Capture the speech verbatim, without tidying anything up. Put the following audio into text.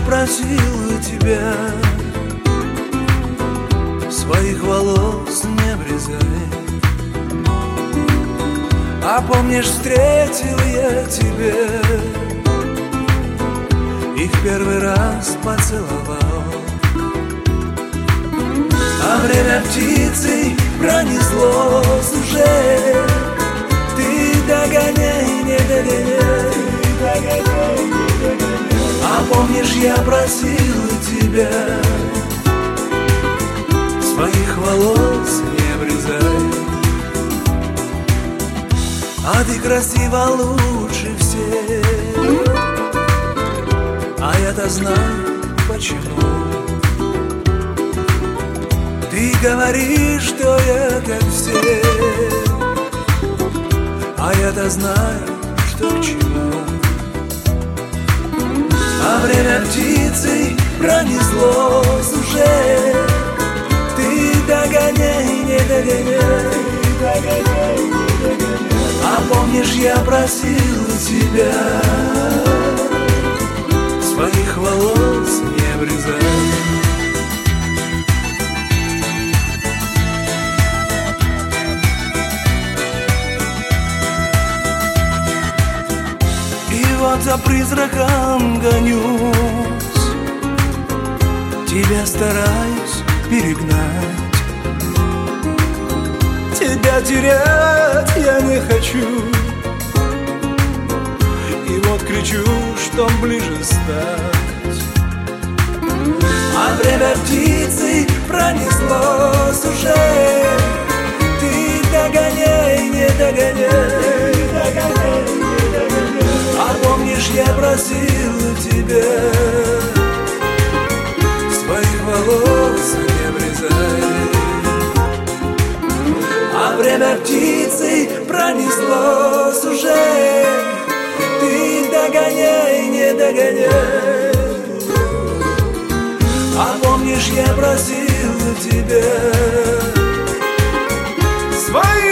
просил тебя, своих волос не обрезай. А помнишь, встретил я тебя и в первый раз поцеловал. А время птицей пронеслось уже. Ты догоняй, не догоняй, догоняй, не догоняй. А помнишь, я просил тебя, своих волос не обрезай. А ты красива лучше всех, а я-то знаю почему. Ты говоришь, что я как все, а я-то знаю, что к чему. А время птицей пронеслось уже. Ты догоняй, не догоняй, догоняй, не догоняй. А помнишь, я просил тебя, своих волос не обрезай. Вот за призраком гонюсь, тебя стараюсь перегнать. Тебя терять я не хочу, и вот кричу, что ближе стать. А время птицей пронеслось уже. Ты догоняй, не догоняй, догоняй, не догоняй. А помнишь, я просил тебя, своих волос не обрезай. А время птицей пронеслось уже. Ты догоняй, не догоняй. А помнишь, я просил тебя, своих